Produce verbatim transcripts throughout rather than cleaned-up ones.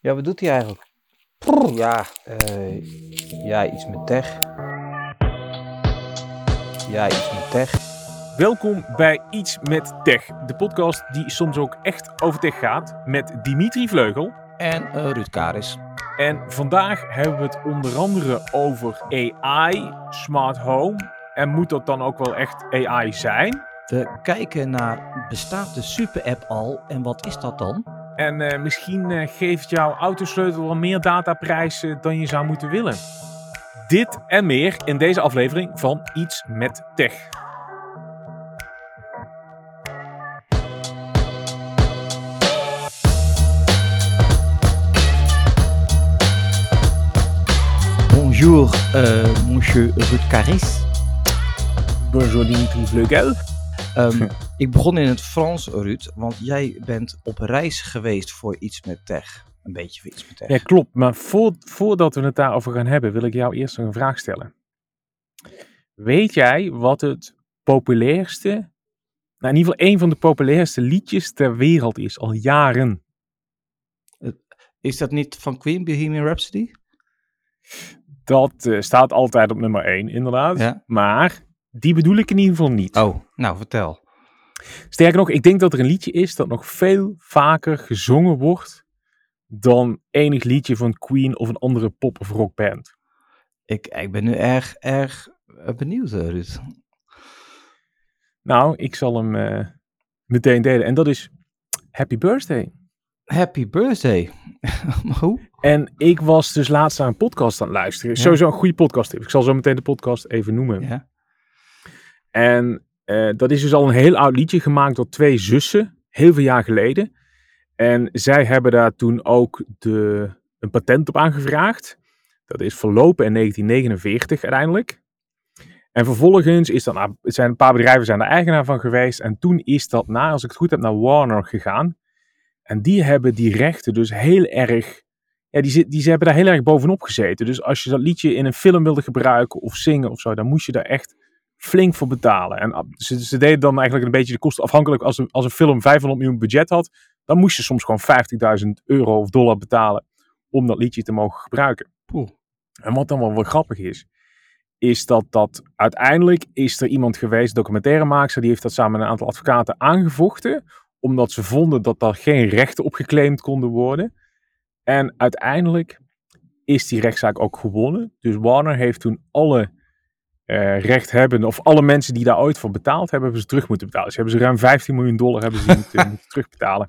Ja, wat doet hij eigenlijk? Ja, uh, ja, iets met tech. Ja, iets met tech. Welkom bij Iets met Tech, de podcast die soms ook echt over tech gaat, met Dimitri Vleugel en uh, Ruud Karis. En vandaag hebben we het onder andere over A I, smart home. En moet dat dan ook wel echt A I zijn? We kijken naar, bestaat de super-app al en wat is dat dan? En uh, misschien uh, geeft jouw autosleutel wel meer dataprijzen dan je zou moeten willen. Dit en meer in deze aflevering van Iets met Tech. Bonjour, uh, monsieur Ruud Karis. Bonjour, Dimitri Vleugel. Um, ik begon in het Frans, Ruud, want jij bent op reis geweest voor Iets met Tech. Een beetje voor Iets met Tech. Ja, klopt. Maar voor, voordat we het daarover gaan hebben, wil ik jou eerst nog een vraag stellen. Weet jij wat het populairste, nou in ieder geval een van de populairste liedjes ter wereld is, al jaren? Is dat niet van Queen, Bohemian Rhapsody? Dat uh, staat altijd op nummer één, inderdaad. Ja? Maar die bedoel ik in ieder geval niet. Oh, nou vertel. Sterker nog, ik denk dat er een liedje is dat nog veel vaker gezongen wordt dan enig liedje van Queen of een andere pop- of rockband. Ik, ik ben nu erg, erg benieuwd, Ruud. Nou, ik zal hem uh, meteen delen. En dat is Happy Birthday. Happy Birthday. Hoe? En ik was dus laatst naar een podcast aan het luisteren. Ja. Sowieso een goede podcast. Ik zal zo meteen de podcast even noemen. Ja. En uh, dat is dus al een heel oud liedje gemaakt door twee zussen. Heel veel jaar geleden. En zij hebben daar toen ook de, een patent op aangevraagd. Dat is verlopen in negentien negenenveertig uiteindelijk. En vervolgens is dat, nou, zijn een paar bedrijven zijn er eigenaar van geweest. En toen is dat, na, als ik het goed heb, naar Warner gegaan. En die hebben die rechten dus heel erg, ja, die, die ze hebben daar heel erg bovenop gezeten. Dus als je dat liedje in een film wilde gebruiken of zingen of zo, dan moest je daar echt flink voor betalen. En ze, ze deden dan eigenlijk een beetje de kosten afhankelijk. Als een, als een film vijfhonderd miljoen budget had, dan moest je soms gewoon vijftigduizend euro of dollar betalen om dat liedje te mogen gebruiken. Poeh. En wat dan wel wel grappig is, is dat dat uiteindelijk is er iemand geweest, documentairemaker, die heeft dat samen met een aantal advocaten aangevochten, omdat ze vonden dat daar geen rechten op geclaimd konden worden. En uiteindelijk is die rechtszaak ook gewonnen. Dus Warner heeft toen alle uh, rechthebbenden, of alle mensen die daar ooit voor betaald hebben, hebben ze terug moeten betalen. Dus hebben ze ruim vijftien miljoen dollar hebben ze moeten, moeten terugbetalen.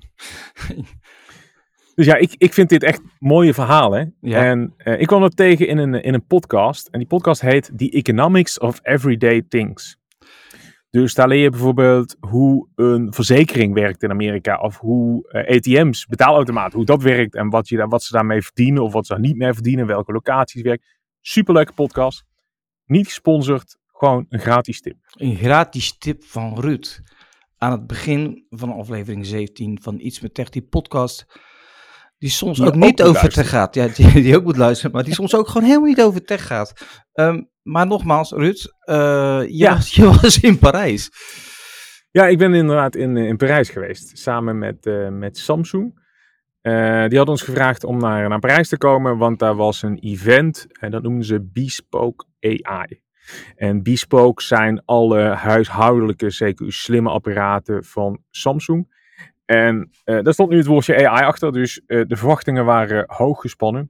Dus ja, ik, ik vind dit echt mooie verhalen. Ja. En uh, ik kwam dat tegen in een, in een podcast. En die podcast heet The Economics of Everyday Things. Dus daar leer je bijvoorbeeld hoe een verzekering werkt in Amerika. Of hoe uh, A T M's, betaalautomaten, hoe dat werkt. En wat, je daar, wat ze daarmee verdienen of wat ze daar niet mee verdienen. Welke locaties werken. Superleuke podcast. Niet gesponsord. Gewoon een gratis tip. Een gratis tip van Ruud. Aan het begin van aflevering zeventien van Iets met Tech, die podcast, die soms ook, ook niet over luisteren. tech gaat. Ja, die, die ook moet luisteren, maar die soms ook gewoon helemaal niet over tech gaat. Um, maar nogmaals, Ruud, uh, je, ja. was, je was in Parijs. Ja, ik ben inderdaad in, in Parijs geweest, samen met, uh, met Samsung. Uh, die hadden ons gevraagd om naar, naar Parijs te komen, want daar was een event en dat noemden ze Bespoke A I. En Bespoke zijn alle huishoudelijke, C K U slimme apparaten van Samsung. En uh, daar stond nu het woordje A I achter, dus uh, de verwachtingen waren hoog gespannen.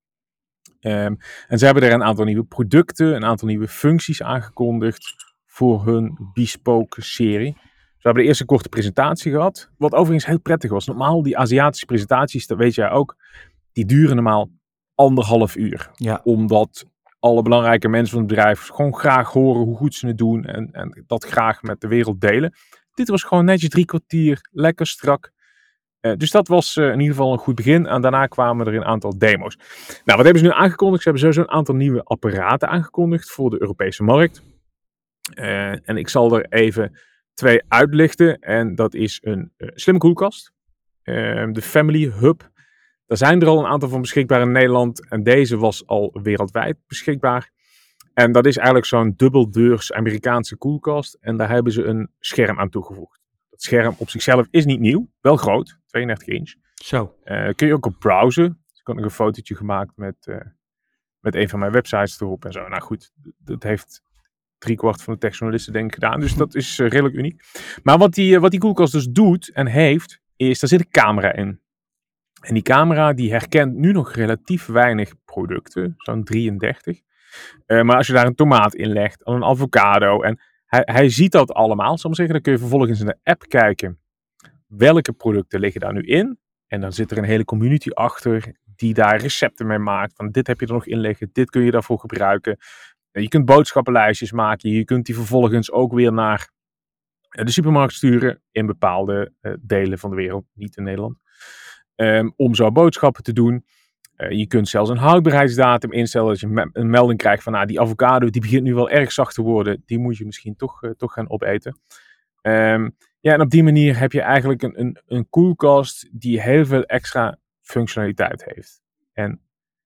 Um, en ze hebben er een aantal nieuwe producten, een aantal nieuwe functies aangekondigd voor hun Bespoke serie. Ze hebben de eerste korte presentatie gehad, wat overigens heel prettig was. Normaal die Aziatische presentaties, dat weet jij ook, die duren normaal anderhalf uur. Ja. Omdat alle belangrijke mensen van het bedrijf gewoon graag horen hoe goed ze het doen en, en dat graag met de wereld delen. Dit was gewoon netjes drie kwartier, lekker strak. Uh, dus dat was uh, in ieder geval een goed begin. En daarna kwamen er een aantal demo's. Nou, wat hebben ze nu aangekondigd? Ze hebben sowieso een aantal nieuwe apparaten aangekondigd voor de Europese markt. Uh, en ik zal er even twee uitlichten. En dat is een uh, slimme koelkast. Uh, de Family Hub. Daar zijn er al een aantal van beschikbaar in Nederland. En deze was al wereldwijd beschikbaar. En dat is eigenlijk zo'n dubbeldeurs Amerikaanse koelkast. En daar hebben ze een scherm aan toegevoegd. Dat scherm op zichzelf is niet nieuw. Wel groot. tweeëndertig inch. Zo. Uh, kun je ook op browsen. Ik had nog een fotootje gemaakt met, uh, met een van mijn websites erop en zo. Nou goed, dat heeft driekwart van de techjournalisten denk ik gedaan. Dus dat is uh, redelijk uniek. Maar wat die, uh, wat die koelkast dus doet en heeft, is daar zit een camera in. En die camera die herkent nu nog relatief weinig producten, zo'n drieëndertig. Uh, maar als je daar een tomaat in legt, en een avocado, en hij, hij ziet dat allemaal, zal ik zeggen, dan kun je vervolgens in de app kijken welke producten liggen daar nu in. En dan zit er een hele community achter die daar recepten mee maakt. Van dit heb je er nog in liggen, dit kun je daarvoor gebruiken. Je kunt boodschappenlijstjes maken, je kunt die vervolgens ook weer naar de supermarkt sturen in bepaalde uh, delen van de wereld, niet in Nederland. Um, om zo boodschappen te doen. Uh, je kunt zelfs een houdbaarheidsdatum instellen. Dat je me- een melding krijgt van nou, die avocado die begint nu wel erg zacht te worden. Die moet je misschien toch, uh, toch gaan opeten. Um, ja, en op die manier heb je eigenlijk een, een, een koelkast die heel veel extra functionaliteit heeft. En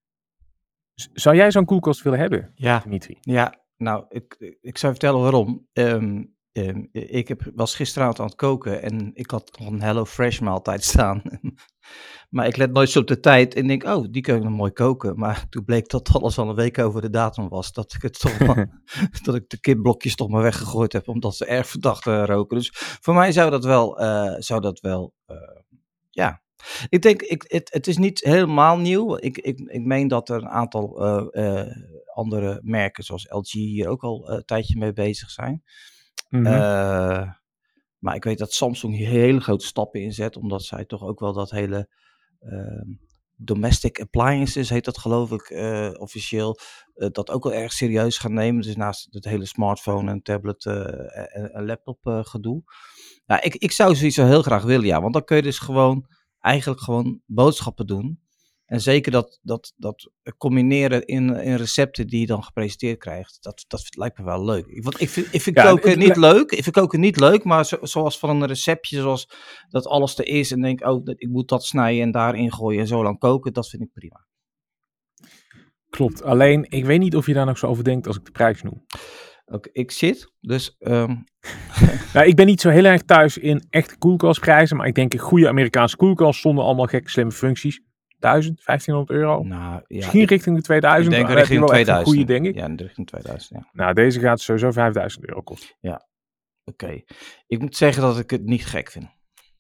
z- zou jij zo'n koelkast willen hebben, Ja, Dimitri? ja, nou, ik, ik zou vertellen waarom. Um, um, ik heb, was gisteravond aan het koken en ik had nog een Hello Fresh maaltijd staan. Maar ik let nooit zo op de tijd en denk, oh, die kun je nog mooi koken. Maar toen bleek dat alles al een week over de datum was. Dat ik, het toch maar, dat ik de kipblokjes toch maar weggegooid heb, omdat ze erg verdacht uh, roken. Dus voor mij zou dat wel, uh, zou dat wel, uh, ja... Ik denk, ik, het, het is niet helemaal nieuw. Ik, ik, ik meen dat er een aantal uh, uh, andere merken, zoals L G, hier ook al een tijdje mee bezig zijn. Mm-hmm. Uh, maar ik weet dat Samsung hier hele grote stappen in zet, omdat zij toch ook wel dat hele uh, domestic appliances, heet dat geloof ik uh, officieel, uh, dat ook wel erg serieus gaan nemen. Dus naast het hele smartphone en tablet uh, en, en laptop uh, gedoe. Nou, ik, ik zou zoiets wel heel graag willen, ja, want dan kun je dus gewoon eigenlijk gewoon boodschappen doen. En zeker dat, dat, dat combineren in, in recepten die je dan gepresenteerd krijgt, dat, dat lijkt me wel leuk. Ik, want ik vind, ik vind ja, koken het, niet le- leuk, ik vind koken niet leuk, maar zo, zoals van een receptje, zoals dat alles er is en denk, oh, ik moet dat snijden en daarin gooien en zo lang koken, dat vind ik prima. Klopt, alleen ik weet niet of je daar nog zo over denkt als ik de prijs noem. Okay, ik zit, dus... Um... nou, ik ben niet zo heel erg thuis in echte koelkastprijzen, maar ik denk een goede Amerikaanse koelkast zonder allemaal gekke slimme functies. duizend, vijftienhonderd euro. Nou, ja, Misschien ik, richting de tweeduizend. Ik denk richting tweeduizend. Goede, denk ik. Ja, richting tweeduizend, ja. Nou, deze gaat sowieso vijfduizend euro kosten. Ja, oké. Okay. Ik moet zeggen dat ik het niet gek vind.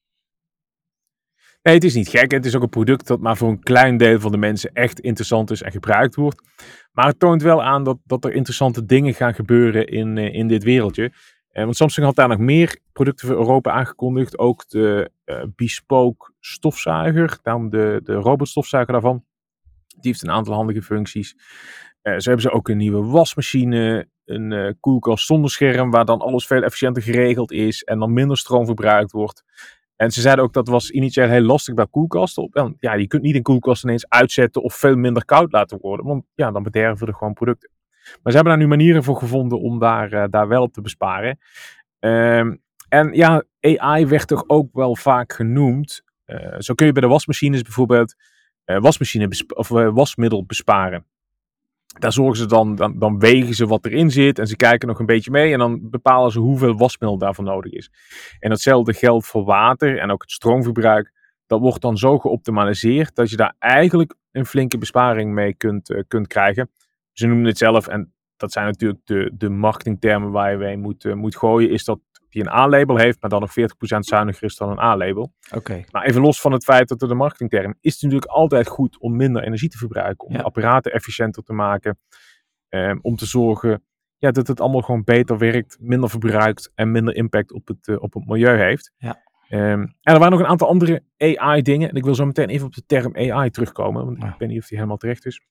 Nee, het is niet gek. Het is ook een product dat maar voor een klein deel van de mensen echt interessant is en gebruikt wordt. Maar het toont wel aan dat, dat er interessante dingen gaan gebeuren in, in dit wereldje. Eh, want Samsung had daar nog meer producten voor Europa aangekondigd. Ook de uh, bespoke stofzuiger, daarom de, de robotstofzuiger daarvan. Die heeft een aantal handige functies. Uh, zo hebben ze ook een nieuwe wasmachine, een uh, koelkast zonder scherm, waar dan alles veel efficiënter geregeld is en dan minder stroom verbruikt wordt. En ze zeiden ook dat was initieel heel lastig bij koelkasten. Ja, je kunt niet een koelkast ineens uitzetten of veel minder koud laten worden. Want ja, dan bederven er gewoon producten. Maar ze hebben daar nu manieren voor gevonden om daar, uh, daar wel op te besparen. Um, en ja, A I werd toch ook wel vaak genoemd. Uh, zo kun je bij de wasmachines bijvoorbeeld uh, wasmachine besp- of, uh, wasmiddel besparen. Daar zorgen ze dan, dan, dan wegen ze wat erin zit en ze kijken nog een beetje mee en dan bepalen ze hoeveel wasmiddel daarvoor nodig is. En datzelfde geldt voor water en ook het stroomverbruik. Dat wordt dan zo geoptimaliseerd dat je daar eigenlijk een flinke besparing mee kunt, uh, kunt krijgen. Ze noemen het zelf, en dat zijn natuurlijk de, de marketingtermen waar je mee moet, uh, moet gooien, is dat die een A-label heeft, maar dan nog veertig procent zuiniger is dan een A-label. Okay. Maar even los van het feit dat er de marketingterm is het natuurlijk altijd goed om minder energie te verbruiken, om ja. de apparaten efficiënter te maken, um, om te zorgen ja, dat het allemaal gewoon beter werkt, minder verbruikt en minder impact op het, uh, op het milieu heeft. Ja. Um, en er waren nog een aantal andere A I-dingen, en ik wil zo meteen even op de term A I terugkomen, want ja. ik weet niet of die helemaal terecht is.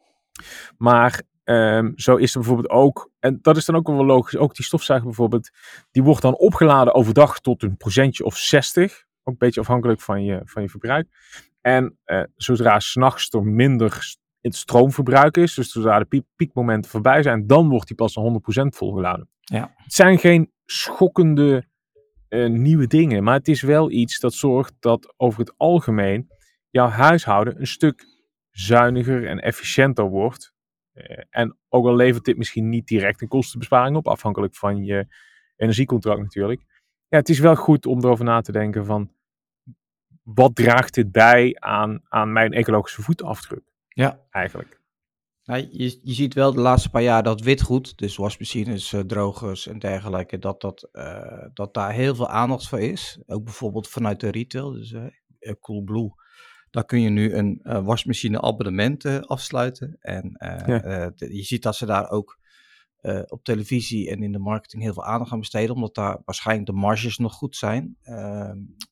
Maar Um, zo is er bijvoorbeeld ook, en dat is dan ook wel logisch, ook die stofzuiger bijvoorbeeld, die wordt dan opgeladen overdag tot een procentje of zestig. Ook een beetje afhankelijk van je, van je verbruik. En uh, zodra 's nachts er minder in het stroomverbruik is, dus zodra de piek, piekmomenten voorbij zijn, dan wordt die pas een honderd procent volgeladen. Ja. Het zijn geen schokkende uh, nieuwe dingen, maar het is wel iets dat zorgt dat over het algemeen jouw huishouden een stuk zuiniger en efficiënter wordt. Uh, en ook al levert dit misschien niet direct een kostenbesparing op, afhankelijk van je energiecontract natuurlijk. Ja, het is wel goed om erover na te denken van, wat draagt dit bij aan, aan mijn ecologische voetafdruk? Ja. Eigenlijk. Nou, je, je ziet wel de laatste paar jaar dat witgoed, dus wasmachines, uh, drogers en dergelijke, dat, dat, uh, dat daar heel veel aandacht voor is. Ook bijvoorbeeld vanuit de retail, dus uh, Coolblue. Daar kun je nu een uh, wasmachine abonnement uh, afsluiten. En uh, ja. uh, de, je ziet dat ze daar ook uh, op televisie en in de marketing heel veel aandacht aan besteden, omdat daar waarschijnlijk de marges nog goed zijn. Uh,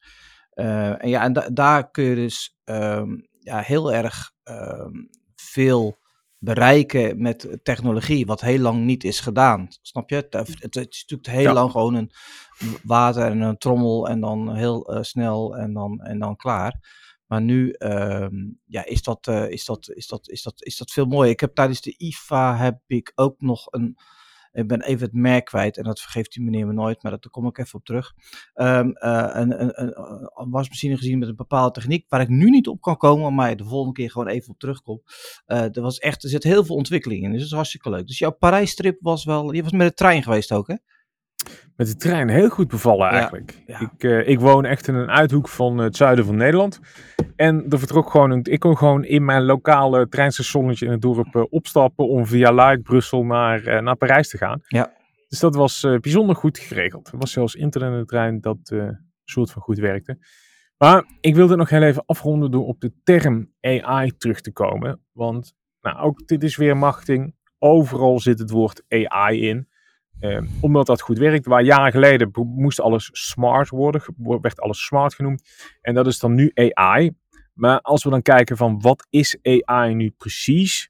uh, en ja, en da- daar kun je dus um, ja, heel erg um, veel bereiken met technologie, wat heel lang niet is gedaan. Snap je? Het, het, het is natuurlijk heel ja. lang gewoon een water en een trommel en dan heel uh, snel en dan, en dan klaar. Maar nu uh, ja, is, dat, uh, is, dat, is, dat, is, dat, is dat veel mooier. Ik heb tijdens de I F A heb ik ook nog een... Ik ben even het merk kwijt en dat vergeeft die meneer me nooit, maar dat, daar kom ik even op terug. Um, uh, een, een, een, een wasmachine gezien met een bepaalde techniek waar ik nu niet op kan komen, maar de volgende keer gewoon even op terugkom. Uh, er, was echt, er zit heel veel ontwikkeling in, dus dat is hartstikke leuk. Dus jouw Parijstrip was wel... Je was met de trein geweest ook, hè? Met de trein heel goed bevallen eigenlijk. Ja, ja. Ik, uh, ik woon echt in een uithoek van het zuiden van Nederland. En er vertrok gewoon een, ik kon gewoon in mijn lokale treinstationnetje in het dorp uh, opstappen om via Luik, Brussel naar, uh, naar Parijs te gaan. Ja. Dus dat was uh, bijzonder goed geregeld. Er was zelfs internet in de trein dat uh, soort van goed werkte. Maar ik wilde nog heel even afronden door op de term A I terug te komen. Want nou, ook dit is weer marketing. Overal zit het woord A I in. Uh, omdat dat goed werkt. Waar jaren geleden moest alles smart worden. Werd alles smart genoemd. En dat is dan nu A I. Maar als we dan kijken van wat is A I nu precies?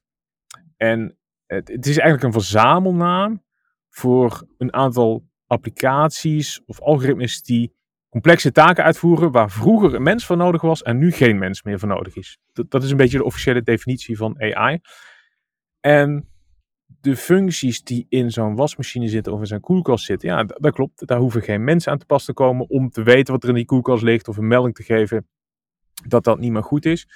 En het, het is eigenlijk een verzamelnaam voor een aantal applicaties of algoritmes die complexe taken uitvoeren waar vroeger een mens voor nodig was en nu geen mens meer voor nodig is. Dat, dat is een beetje de officiële definitie van A I. En de functies die in zo'n wasmachine zitten of in zo'n koelkast zitten, ja, dat, dat klopt. Daar hoeven geen mensen aan te pas te komen om te weten wat er in die koelkast ligt of een melding te geven dat dat niet meer goed is.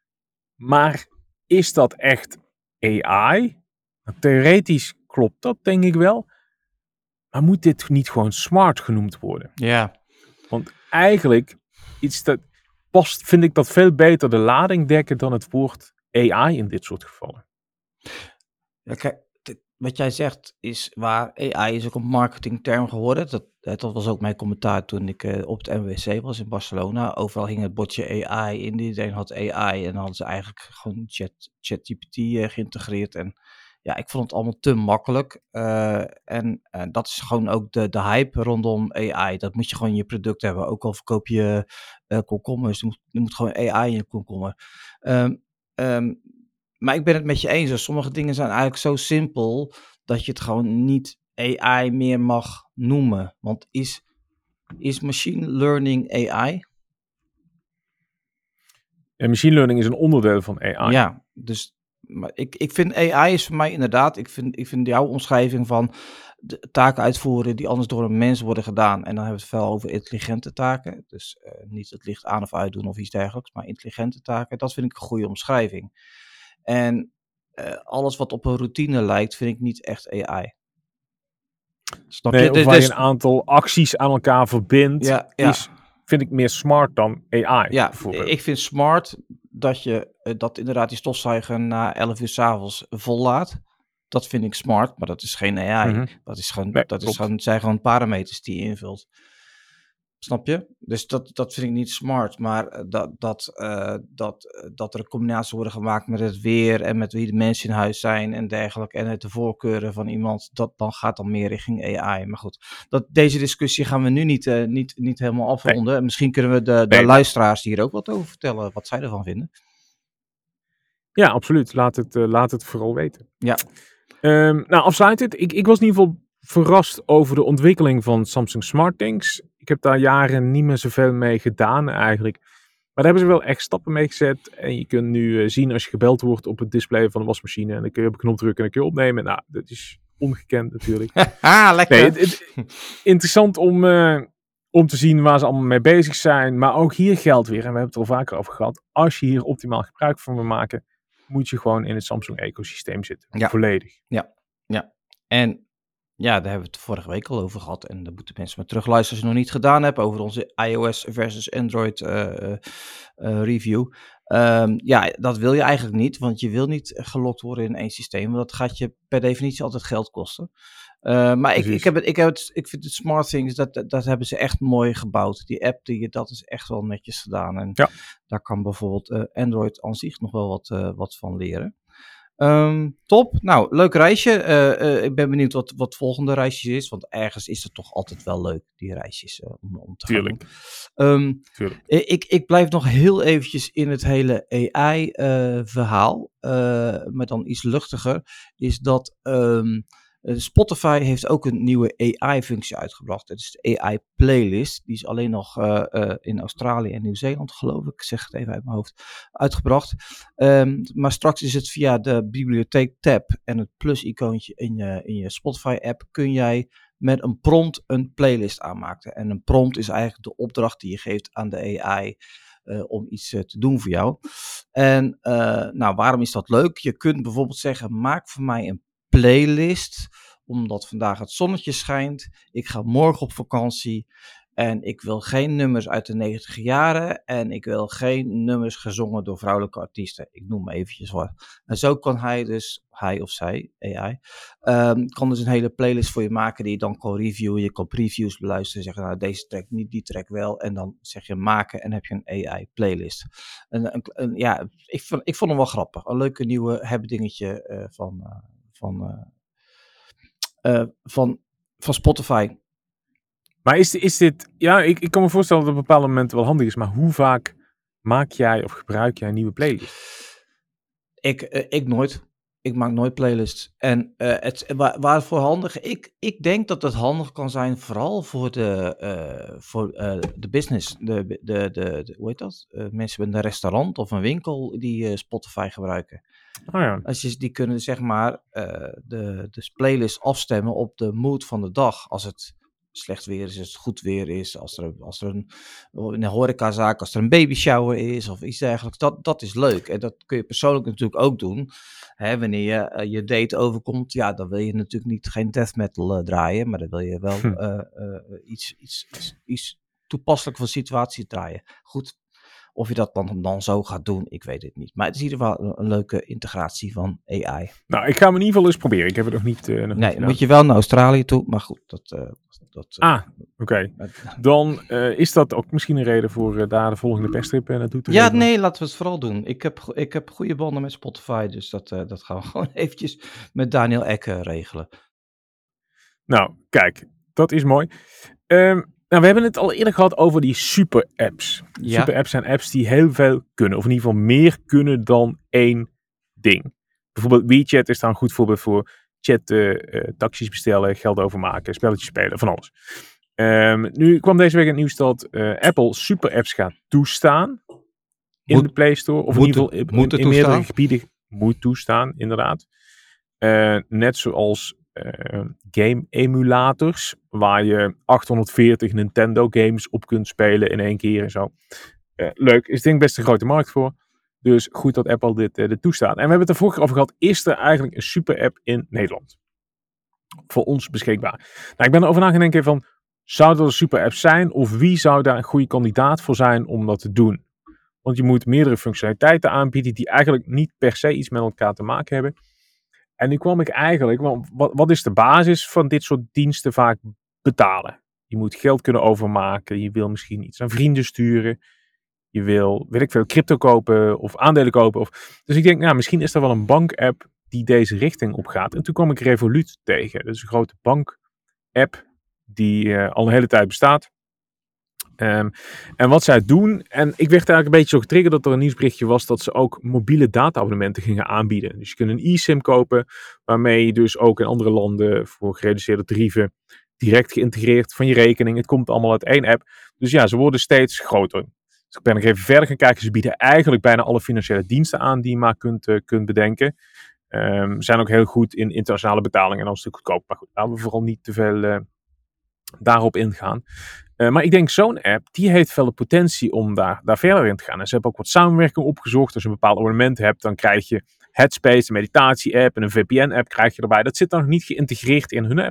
Maar is dat echt A I? Nou, theoretisch klopt dat, denk ik wel. Maar moet dit niet gewoon smart genoemd worden? Ja. Want eigenlijk iets dat past, vind ik dat veel beter de lading dekken dan het woord A I in dit soort gevallen. Ja, kijk, wat jij zegt is waar. A I is ook een marketingterm geworden. Dat, dat was ook mijn commentaar toen ik uh, op het M W C was in Barcelona. Overal hing het bordje A I in. Iedereen had A I en dan hadden ze eigenlijk gewoon Chat, ChatGPT uh, geïntegreerd. En ja, ik vond het allemaal te makkelijk. Uh, en uh, dat is gewoon ook de, de hype rondom A I. Dat moet je gewoon in je product hebben. Ook al verkoop je uh, komkommers. Er moet, er moet gewoon A I in je komkommer. Um, um, Maar ik ben het met je eens. Dus sommige dingen zijn eigenlijk zo simpel dat je het gewoon niet A I meer mag noemen. Want is, is machine learning A I? En machine learning is een onderdeel van A I. Ja, dus maar ik, ik vind A I is voor mij inderdaad, ik vind, ik vind jouw omschrijving van de taken uitvoeren die anders door een mens worden gedaan. En dan hebben we het veel over intelligente taken. Dus uh, niet het licht aan of uitdoen of iets dergelijks, maar intelligente taken. Dat vind ik een goede omschrijving. En uh, alles wat op een routine lijkt, vind ik niet echt A I. Snap nee, je? Of waar dus, je een aantal acties aan elkaar verbindt, ja, ja. Is, vind ik meer smart dan A I. Ja, ik vind smart dat je uh, dat inderdaad die stofzuiger na elf uur 's avonds vollaat. Dat vind ik smart, maar dat is geen A I. Mm-hmm. Dat, is gewoon, nee, dat is gewoon, zijn gewoon parameters die je invult. Snap je? Dus dat, dat vind ik niet smart. Maar dat, dat, uh, dat, dat er een combinatie worden gemaakt met het weer en met wie de mensen in huis zijn en dergelijke. En het de voorkeuren van iemand, dat dan gaat dan meer richting A I. Maar goed, dat, deze discussie gaan we nu niet, uh, niet, niet helemaal afronden. Nee. Misschien kunnen we de, de nee, luisteraars hier ook wat over vertellen, wat zij ervan vinden. Ja, absoluut. Laat het, uh, laat het vooral weten. Ja. Um, nou, afsluitend. Ik, ik was in ieder geval verrast over de ontwikkeling van Samsung SmartThings. Ik heb daar jaren niet meer zoveel mee gedaan eigenlijk. Maar daar hebben ze wel echt stappen mee gezet. En je kunt nu uh, zien als je gebeld wordt op het display van de wasmachine. En dan kun je op een knop drukken en dan kun je opnemen. Nou, dat is ongekend natuurlijk. Ah, lekker. Nee, het, het, interessant om, uh, om te zien waar ze allemaal mee bezig zijn. Maar ook hier geldt weer, en we hebben het er al vaker over gehad. Als je hier optimaal gebruik van wil maken, moet je gewoon in het Samsung ecosysteem zitten. Ja. Volledig. Ja, ja. En Ja, daar hebben we het vorige week al over gehad. En daar moeten mensen maar terugluisteren als je het nog niet gedaan hebt. Over onze iOS versus Android uh, uh, uh, review. Um, ja, dat wil je eigenlijk niet. Want je wil niet gelokt worden in één systeem. Want dat gaat je per definitie altijd geld kosten. Uh, maar ik, ik, heb het, ik, heb het, ik vind het Smart Things, dat, dat, dat hebben ze echt mooi gebouwd. Die app, die, dat is echt wel netjes gedaan. En ja. daar kan bijvoorbeeld uh, Android aan zich nog wel wat, uh, wat van leren. Um, top. Nou, leuk reisje. Uh, uh, ik ben benieuwd wat, wat volgende reisjes is. Want ergens is het toch altijd wel leuk, die reisjes, uh, om, om te Tuurlijk. gaan doen. Um, Tuurlijk. Ik, ik blijf nog heel eventjes in het hele A I-verhaal. Uh, uh, maar dan iets luchtiger. Is dat um, Spotify heeft ook een nieuwe A I-functie uitgebracht. Dat is de A I-playlist. Die is alleen nog uh, uh, in Australië en Nieuw-Zeeland, geloof ik. Ik zeg het even uit mijn hoofd. Uitgebracht. Um, maar straks is het via de bibliotheek-tab en het plus-icoontje in je, in je Spotify-app. Kun jij met een prompt een playlist aanmaken. En een prompt is eigenlijk de opdracht die je geeft aan de A I. Uh, om iets uh, te doen voor jou. En uh, nou, waarom is dat leuk? Je kunt bijvoorbeeld zeggen, maak voor mij een playlist, omdat vandaag het zonnetje schijnt. Ik ga morgen op vakantie en ik wil geen nummers uit de negentig jaren en ik wil geen nummers gezongen door vrouwelijke artiesten. Ik noem maar eventjes wat. En zo kan hij dus, hij of zij, A I, um, kan dus een hele playlist voor je maken die je dan kan reviewen. Je kan previews beluisteren en zeggen, nou deze track niet, die track wel. En dan zeg je maken en heb je een A I playlist. En, een, een, ja, ik vond, ik vond hem wel grappig. Een leuke nieuwe hebdingetje uh, van... Uh, Van, uh, uh, van, van Spotify. Maar is, is dit... Ja, ik, ik kan me voorstellen dat het op bepaalde momenten wel handig is. Maar hoe vaak maak jij of gebruik jij een nieuwe playlist? Ik, uh, ik nooit. Ik maak nooit playlists. En uh, het, waar, waarvoor handig? Ik, ik denk dat het handig kan zijn vooral voor de, uh, voor, uh, de business. De, de, de, de, hoe heet dat? Uh, mensen met een restaurant of een winkel die uh, Spotify gebruiken. Oh ja. Als je, die kunnen zeg maar uh, de, de playlist afstemmen op de mood van de dag. Als het slecht weer is, als het goed weer is, als er, als er een, in een horecazaak, als er een baby shower is of iets dergelijks. Dat, dat is leuk. En dat kun je persoonlijk natuurlijk ook doen. Hè, wanneer je uh, je date overkomt, ja, dan wil je natuurlijk niet geen death metal uh, draaien, maar dan wil je wel uh, uh, iets, iets, iets, iets toepasselijk van situatie draaien. Goed. Of je dat dan, dan zo gaat doen, ik weet het niet. Maar het is in ieder geval een, een leuke integratie van A I. Nou, ik ga hem in ieder geval eens proberen. Ik heb het nog niet uh, nog Nee, niet moet je wel naar Australië toe, maar goed. Dat, uh, dat, uh, ah, oké. Okay. Dan uh, is dat ook misschien een reden voor uh, daar de volgende perstrip uh, naartoe te Ja, regelen. nee, laten we het vooral doen. Ik heb, ik heb goede banden met Spotify, dus dat, uh, dat gaan we gewoon eventjes met Daniel Ekke regelen. Nou, kijk, dat is mooi. Um, Nou, we hebben het al eerder gehad over die super-apps. Ja. Super-apps zijn apps die heel veel kunnen. Of in ieder geval meer kunnen dan één ding. Bijvoorbeeld WeChat is daar een goed voorbeeld voor. Chatten, uh, taxis bestellen, geld overmaken, spelletjes spelen, van alles. Um, nu kwam deze week het nieuws dat uh, Apple super-apps gaat toestaan. In moet, de Play Store. Of in ieder geval in, in, in meerdere gebieden moet toestaan, inderdaad. Uh, net zoals... Uh, game emulators, waar je achthonderdveertig Nintendo games op kunt spelen in één keer en zo. Uh, leuk, is denk ik best een grote markt voor. Dus goed dat Apple dit, uh, dit toestaat. En we hebben het er vorige keer over gehad, is er eigenlijk een super app in Nederland? Voor ons beschikbaar. Nou, ik ben erover na gaan denken van, zou dat een super app zijn? Of wie zou daar een goede kandidaat voor zijn om dat te doen? Want je moet meerdere functionaliteiten aanbieden die eigenlijk niet per se iets met elkaar te maken hebben. En nu kwam ik eigenlijk, wat, wat is de basis van dit soort diensten vaak betalen? Je moet geld kunnen overmaken, je wil misschien iets aan vrienden sturen, je wil, weet ik veel, crypto kopen of aandelen kopen. Of, dus ik denk, nou, misschien is er wel een bank-app die deze richting op gaat. En toen kwam ik Revolut tegen, dat is een grote bank-app die uh, al een hele tijd bestaat. Um, en wat zij doen, en ik werd eigenlijk een beetje zo getriggerd dat er een nieuwsberichtje was dat ze ook mobiele data-abonnementen gingen aanbieden. Dus je kunt een eSIM kopen, waarmee je dus ook in andere landen voor gereduceerde tarieven direct geïntegreerd van je rekening. Het komt allemaal uit één app. Dus ja, ze worden steeds groter. Dus ik ben nog even verder gaan kijken. Ze bieden eigenlijk bijna alle financiële diensten aan die je maar kunt, uh, kunt bedenken. Um, zijn ook heel goed in internationale betalingen en dan is het goedkoop. Maar goed, laten we vooral niet te veel uh, daarop ingaan. Uh, maar ik denk zo'n app, die heeft wel de potentie om daar, daar verder in te gaan. En ze hebben ook wat samenwerking opgezocht. Als je een bepaald abonnement hebt, dan krijg je Headspace, een meditatie-app en een V P N-app krijg je erbij. Dat zit dan nog niet geïntegreerd in hun app.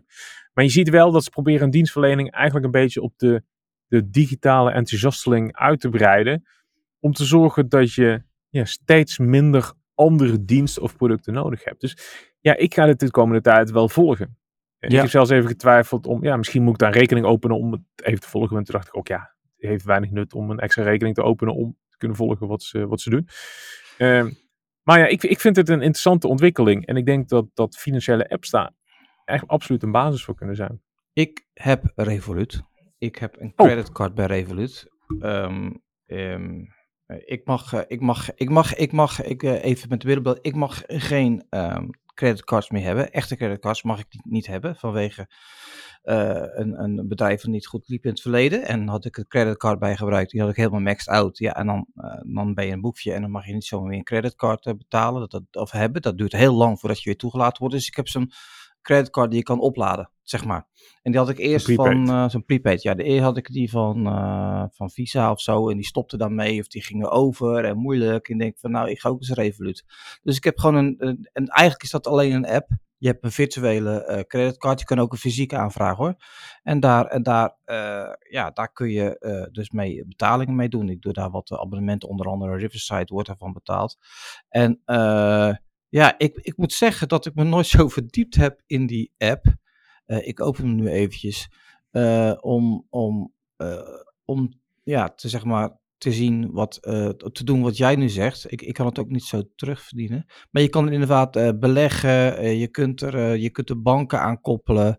Maar je ziet wel dat ze proberen een dienstverlening eigenlijk een beetje op de, de digitale enthousiasteling uit te breiden. Om te zorgen dat je ja, steeds minder andere diensten of producten nodig hebt. Dus ja, ik ga dit de komende tijd wel volgen. Ja. Ik heb zelfs even getwijfeld om, ja, misschien moet ik daar een rekening openen om het even te volgen. En toen dacht ik ook, ja, het heeft weinig nut om een extra rekening te openen om te kunnen volgen wat ze, wat ze doen. Uh, maar ja, ik, ik vind het een interessante ontwikkeling. En ik denk dat, dat financiële apps daar echt absoluut een basis voor kunnen zijn. Ik heb Revolut. Ik heb een creditcard oh. bij Revolut. Um, um, ik mag, uh, ik mag, ik mag, ik mag, ik uh, even met de billenbeeld, ik mag geen um, creditcards meer hebben. Echte creditcards mag ik niet, niet hebben vanwege uh, een, een bedrijf dat niet goed liep in het verleden. En had ik een creditcard bij gebruikt, die had ik helemaal maxed out. Ja, en dan, uh, dan ben je een boefje en dan mag je niet zomaar weer een creditcard uh, betalen dat, dat, of hebben. Dat duurt heel lang voordat je weer toegelaten wordt. Dus ik heb zo'n creditcard die je kan opladen, zeg maar. En die had ik eerst een van, uh, zo'n prepaid, ja, de eerst had ik die van, uh, van Visa of zo, en die stopte dan mee, of die gingen over, en moeilijk, en ik denk van, nou, ik ga ook eens Revolut. Dus ik heb gewoon een, een en eigenlijk is dat alleen een app. Je hebt een virtuele uh, creditcard, je kan ook een fysieke aanvragen, hoor. En daar, en daar, uh, ja, daar kun je uh, dus mee betalingen mee doen. Ik doe daar wat abonnementen, onder andere Riverside wordt daarvan betaald. En, uh, ja, ik, ik moet zeggen dat ik me nooit zo verdiept heb in die app. Uh, ik open hem nu eventjes uh, om, om, uh, om ja, te, zeg maar, te zien wat, uh, te doen wat jij nu zegt. Ik, ik kan het ook niet zo terugverdienen. Maar je kan er inderdaad uh, beleggen, uh, je, kunt er, uh, je kunt er banken aan koppelen.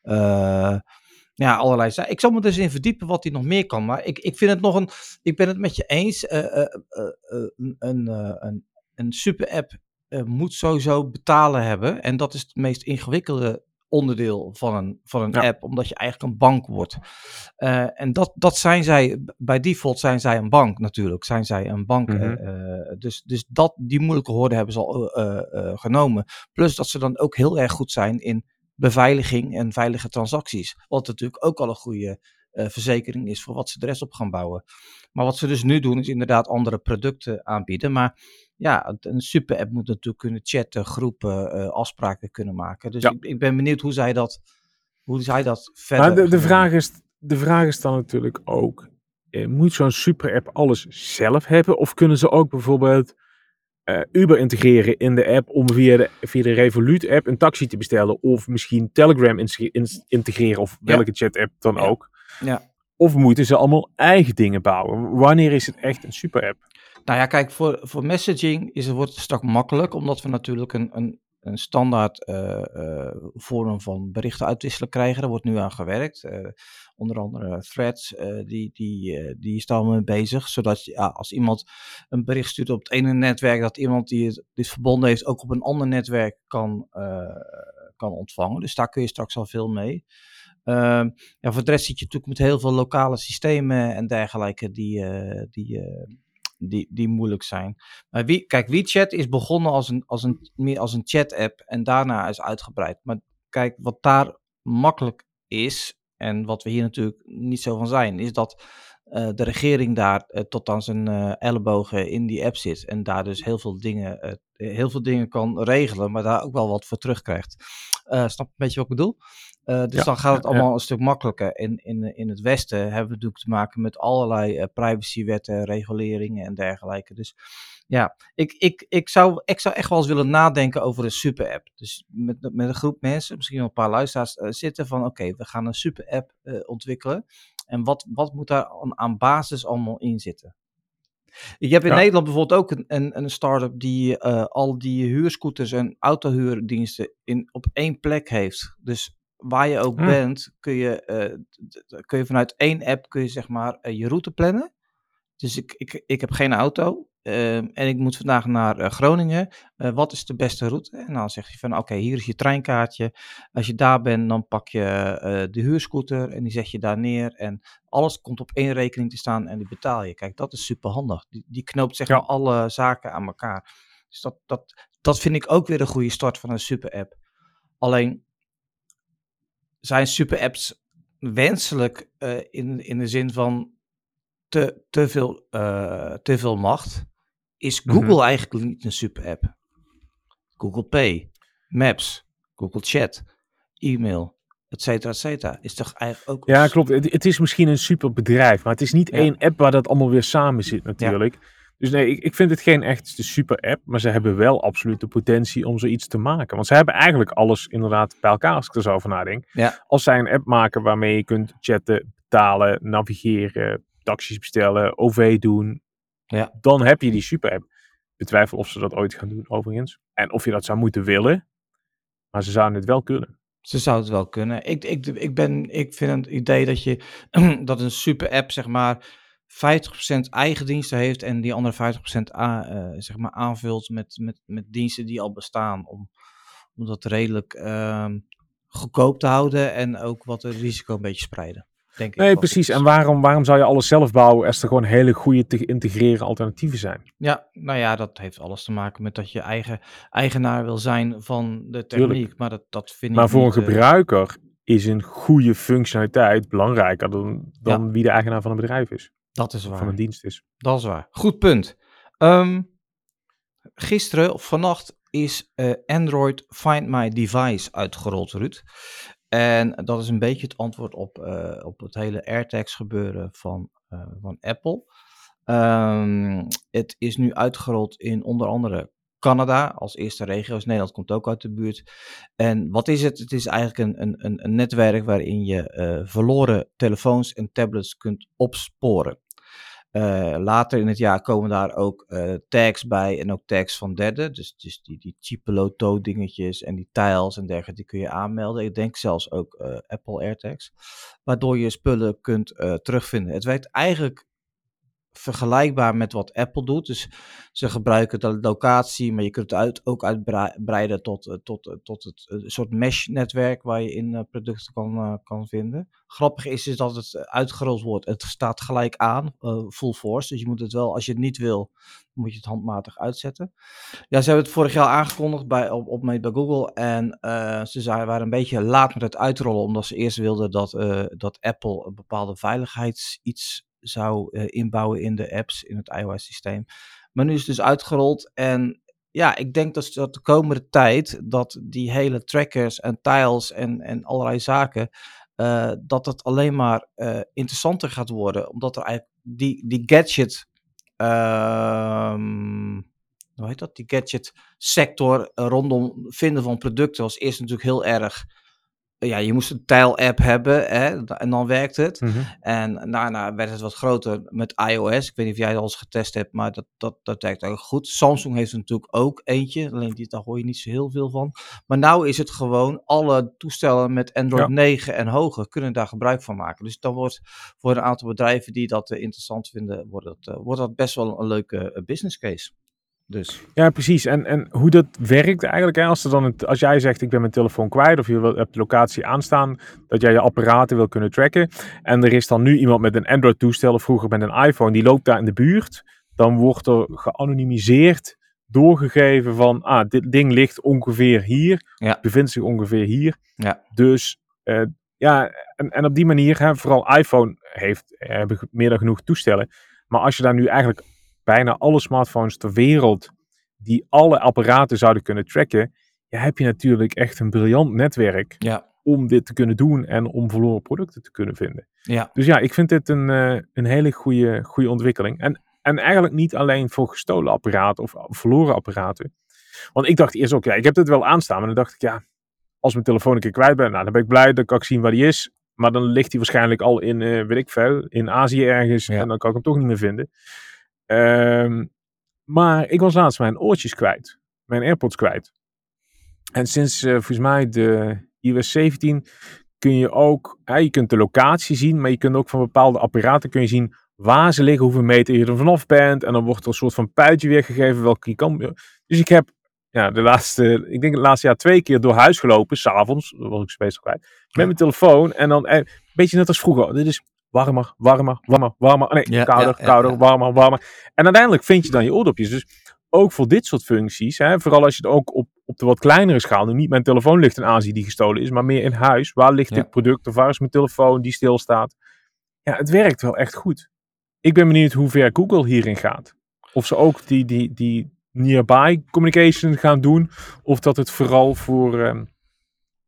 Uh, ja, allerlei zaken. Ik zal me dus in verdiepen wat hij nog meer kan. Maar ik, ik vind het nog een, ik ben het met je eens, uh, uh, uh, uh, een, uh, een, een super app uh, moet sowieso betalen hebben. En dat is het meest ingewikkelde onderdeel van een, van een ja. app, omdat je eigenlijk een bank wordt. Uh, en dat, dat zijn zij, bij default zijn zij een bank natuurlijk, zijn zij een bank. Mm-hmm. Uh, dus dus dat, die moeilijke hoorde hebben ze al uh, uh, genomen. Plus dat ze dan ook heel erg goed zijn in beveiliging en veilige transacties. Wat natuurlijk ook al een goede uh, verzekering is voor wat ze de rest op gaan bouwen. Maar wat ze dus nu doen is inderdaad andere producten aanbieden, maar ja, een super app moet natuurlijk kunnen chatten, groepen, uh, afspraken kunnen maken. Dus ja. ik, ik ben benieuwd hoe zij dat, hoe zij dat verder... Maar de, de, vraag is, de vraag is dan natuurlijk ook, eh, moet zo'n super app alles zelf hebben? Of kunnen ze ook bijvoorbeeld uh, Uber integreren in de app om via de, via de Revolut app een taxi te bestellen? Of misschien Telegram in, in, integreren of welke ja. chat app dan ja. ook? Ja. Of moeten ze allemaal eigen dingen bouwen? Wanneer is het echt een super app? Nou ja, kijk, voor, voor messaging is het, wordt het straks makkelijk, omdat we natuurlijk een, een, een standaard uh, uh, vorm van berichten uitwisselen krijgen. Daar wordt nu aan gewerkt. Uh, onder andere Threads, uh, die, die, uh, die is daar mee bezig. Zodat ja, als iemand een bericht stuurt op het ene netwerk, dat iemand die het dit verbonden heeft ook op een ander netwerk kan, uh, kan ontvangen. Dus daar kun je straks al veel mee. Uh, ja, voor de rest zit je natuurlijk met heel veel lokale systemen en dergelijke die... Uh, die uh, Die, die moeilijk zijn. Maar wie, kijk, WeChat is begonnen als een, als een, meer als een chat-app en daarna is uitgebreid. Maar kijk, wat daar makkelijk is en wat we hier natuurlijk niet zo van zijn, is dat uh, de regering daar uh, tot aan zijn uh, ellebogen in die app zit en daar dus heel veel dingen, uh, heel veel dingen kan regelen, maar daar ook wel wat voor terugkrijgt. Uh, snap je een beetje wat ik bedoel? Uh, dus ja, dan gaat het allemaal ja. een stuk makkelijker. In, in, in het Westen hebben we natuurlijk te maken met allerlei uh, privacywetten, reguleringen en dergelijke. Dus ja, ik, ik, ik, zou, ik zou echt wel eens willen nadenken over een super app. Dus met, met een groep mensen, misschien wel een paar luisteraars, uh, zitten van oké, okay, we gaan een super app uh, ontwikkelen. En wat, wat moet daar aan, aan basis allemaal in zitten? Je hebt in ja. Nederland bijvoorbeeld ook een, een, een start-up die uh, al die huurscooters en autohuurdiensten in, op één plek heeft. Dus waar je ook hm. bent, kun je, uh, kun je vanuit één app kun je, zeg maar, uh, je route plannen. Dus ik, ik, ik heb geen auto uh, en ik moet vandaag naar uh, Groningen. Uh, wat is de beste route? En dan zeg je van oké, okay, hier is je treinkaartje. Als je daar bent, dan pak je uh, de huurscooter en die zet je daar neer. En alles komt op één rekening te staan en die betaal je. Kijk, dat is super handig. Die, die knoopt zeg ja. maar alle zaken aan elkaar. Dus dat, dat, dat vind ik ook weer een goede start van een super app. Alleen zijn super apps wenselijk uh, in, in de zin van te, te, veel, uh, te veel macht? Is Google mm-hmm. eigenlijk niet een super app? Google Pay, Maps, Google Chat, e-mail, et cetera, et cetera. Is toch eigenlijk ook... Ja, klopt. Het, het is misschien een super bedrijf, maar het is niet Ja. één app waar dat allemaal weer samen zit natuurlijk. Ja. Dus nee, ik, ik vind het geen echt de super app, maar ze hebben wel absoluut de potentie om zoiets te maken. Want ze hebben eigenlijk alles inderdaad bij elkaar, als ik er zo over nadenk. Ja. Als zij een app maken waarmee je kunt chatten, betalen, navigeren, taxis bestellen, O V doen, Ja. dan heb je die super app. Betwijfel of ze dat ooit gaan doen overigens. En of je dat zou moeten willen, maar ze zouden het wel kunnen. Ze zou het wel kunnen. Ik, ik, ik, ben, ik vind het idee dat je dat een super app zeg maar vijftig procent eigen diensten heeft en die andere vijftig procent a, uh, zeg maar aanvult met, met, met diensten die al bestaan. Om, om dat redelijk uh, goedkoop te houden en ook wat het risico een beetje spreiden. Denk nee, ik, precies. En waarom, waarom zou je alles zelf bouwen als er gewoon hele goede te integreren alternatieven zijn? Ja, nou ja, dat heeft alles te maken met dat je eigen eigenaar wil zijn van de techniek. Tuurlijk. Maar dat, dat vind maar ik voor niet, een gebruiker uh... is een goede functionaliteit belangrijker dan, dan ja. wie de eigenaar van een bedrijf is. Dat is waar. Van een dienst is. Dat is waar. Goed punt. Um, gisteren of vannacht is uh, Android Find My Device uitgerold, Ruud. En dat is een beetje het antwoord op, uh, op het hele AirTags gebeuren van, uh, van Apple. Um, het is nu uitgerold in onder andere Canada als eerste regio's. Nederland komt ook uit de buurt. En wat is het? Het is eigenlijk een, een, een netwerk waarin je uh, verloren telefoons en tablets kunt opsporen. Uh, later in het jaar komen daar ook uh, tags bij en ook tags van derden. Dus, dus die, die Chipoloto dingetjes en die tiles en dergelijke, die kun je aanmelden. Ik denk zelfs ook uh, Apple AirTags. Waardoor je spullen kunt uh, terugvinden. Het werkt eigenlijk vergelijkbaar met wat Apple doet. Dus ze gebruiken de locatie, maar je kunt het uit, ook uitbreiden tot, uh, tot, uh, tot het uh, soort mesh-netwerk waar je in uh, producten kan, uh, kan vinden. Grappig is, is dat het uitgerold wordt. Het staat gelijk aan, uh, full force. Dus je moet het wel, als je het niet wil, moet je het handmatig uitzetten. Ja, ze hebben het vorig jaar aangekondigd bij, op, op bij Google. En uh, ze zijn, waren een beetje laat met het uitrollen, omdat ze eerst wilden dat, uh, dat Apple een bepaalde veiligheids iets zou uh, inbouwen in de apps, in het iOS-systeem. Maar nu is het dus uitgerold en ja, ik denk dat, dat de komende tijd dat die hele trackers en tiles en, en allerlei zaken, uh, dat het alleen maar uh, interessanter gaat worden, omdat er eigenlijk die, die gadget, uh, hoe heet dat, die gadget sector rondom vinden van producten was eerst natuurlijk heel erg. Ja, je moest een tile-app hebben hè, en dan werkt het. Mm-hmm. En daarna werd het wat groter met iOS. Ik weet niet of jij het al eens getest hebt, maar dat, dat, dat werkt ook goed. Samsung heeft er natuurlijk ook eentje, alleen die, daar hoor je niet zo heel veel van. Maar nou is het gewoon, alle toestellen met Android ja. negen en hoger kunnen daar gebruik van maken. Dus dan wordt voor een aantal bedrijven die dat uh, interessant vinden, wordt dat, uh, wordt dat best wel een leuke uh, business case. Dus. Ja, precies. En, en hoe dat werkt eigenlijk, hè? Als, er dan het, als jij zegt ik ben mijn telefoon kwijt of je wil, hebt de locatie aanstaan, dat jij je apparaten wil kunnen tracken en er is dan nu iemand met een Android toestel of vroeger met een iPhone, die loopt daar in de buurt, dan wordt er geanonimiseerd doorgegeven van ah, dit ding ligt ongeveer hier, ja. bevindt zich ongeveer hier. Ja. Dus uh, ja, en, en op die manier, hè, vooral iPhone heeft, hebben meer dan genoeg toestellen, maar als je daar nu eigenlijk bijna alle smartphones ter wereld die alle apparaten zouden kunnen tracken, ja, heb je natuurlijk echt een briljant netwerk ja. om dit te kunnen doen en om verloren producten te kunnen vinden. Ja. Dus ja, ik vind dit een, uh, een hele goede, goede ontwikkeling. En, en eigenlijk niet alleen voor gestolen apparaten of verloren apparaten. Want ik dacht eerst ook, ja, ik heb dit wel aanstaan, maar dan dacht ik, ja, als mijn telefoon een keer kwijt ben, nou, dan ben ik blij, dan kan ik zien waar die is. Maar dan ligt die waarschijnlijk al in, uh, weet ik veel, in Azië ergens ja. en dan kan ik hem toch niet meer vinden. Um, maar ik was laatst mijn oortjes kwijt. Mijn AirPods kwijt. En sinds uh, volgens mij de iOS zeventien kun je ook, ja, je kunt de locatie zien, maar je kunt ook van bepaalde apparaten kun je zien waar ze liggen, hoeveel meter je er vanaf bent. En dan wordt er een soort van pijltje weergegeven welke kant. Dus ik heb ja, de laatste, ik denk het laatste jaar twee keer door huis gelopen, s'avonds, was ik meestal kwijt, met mijn telefoon. En dan een beetje net als vroeger. Dit is warmer, warmer, warmer, warmer. Nee, ja, kouder, ja, kouder, ja, ja. warmer, warmer. En uiteindelijk vind je dan je oordopjes. Dus ook voor dit soort functies, hè, vooral als je het ook op, op de wat kleinere schaal, nu niet mijn telefoon ligt in Azië die gestolen is, maar meer in huis. Waar ligt ja. dit product of waar is mijn telefoon die stilstaat? Ja, het werkt wel echt goed. Ik ben benieuwd hoe ver Google hierin gaat. Of ze ook die, die, die nearby communication gaan doen, of dat het vooral voor... Um,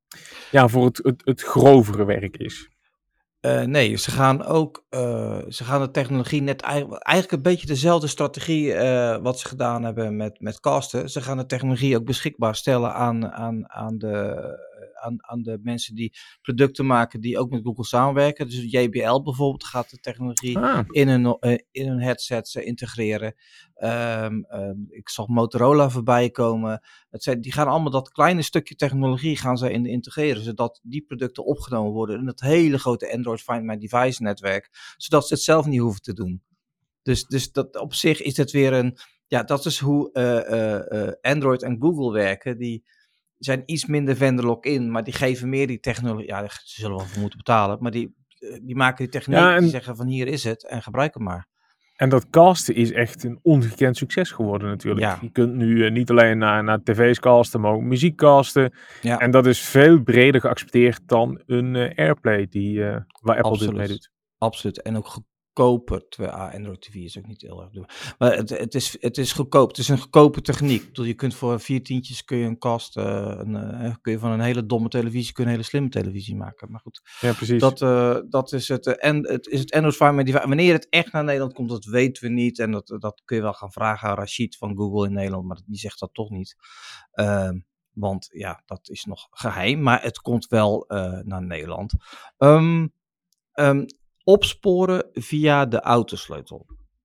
ja, voor het, het, het grovere werk is. Uh, nee, ze gaan ook, uh, ze gaan de technologie net eigenlijk, eigenlijk een beetje dezelfde strategie uh, wat ze gedaan hebben met, met casten. Ze gaan de technologie ook beschikbaar stellen aan, aan, aan, de, aan, aan de mensen die producten maken die ook met Google samenwerken. Dus J B L bijvoorbeeld gaat de technologie ah. in, hun, uh, in hun headsets uh, integreren. Um, um, ik zag Motorola voorbij komen. Het zijn, die gaan allemaal dat kleine stukje technologie gaan ze in integreren, zodat die producten opgenomen worden in het hele grote Android Find My Device netwerk, zodat ze het zelf niet hoeven te doen. Dus, dus dat, op zich is het weer een, ja, dat is hoe uh, uh, uh, Android en Google werken. Die zijn iets minder vendor lock-in, maar die geven meer die technologie. Ja, ze zullen wel voor moeten betalen, maar die, uh, die maken die technologie, ja, en... die zeggen van hier is het en gebruik hem maar. En dat casten is echt een ongekend succes geworden natuurlijk. Ja. Je kunt nu uh, niet alleen naar, naar tv's casten, maar ook muziek casten. Ja. En dat is veel breder geaccepteerd dan een uh, AirPlay die, uh, waar Apple Absoluut. dit mee doet. Absoluut. En ook goedkoper. Terwijl ah, Android T V is ook niet heel erg duur. Maar het, het, is, het is goedkoop. Het is een goedkope techniek. Bedoel, je kunt voor vier tientjes kun je een kast, uh, een, uh, kun je van een hele domme televisie kun je een hele slimme televisie maken. Maar goed. Ja, precies. Dat, uh, dat is het. Uh, en het is het Android Find My Device. Wanneer het echt naar Nederland komt, dat weten we niet. En dat, dat kun je wel gaan vragen aan Rashid van Google in Nederland. Maar die zegt dat toch niet. Uh, want ja, dat is nog geheim. Maar het komt wel uh, naar Nederland. Um, um, opsporen via de autosleutel.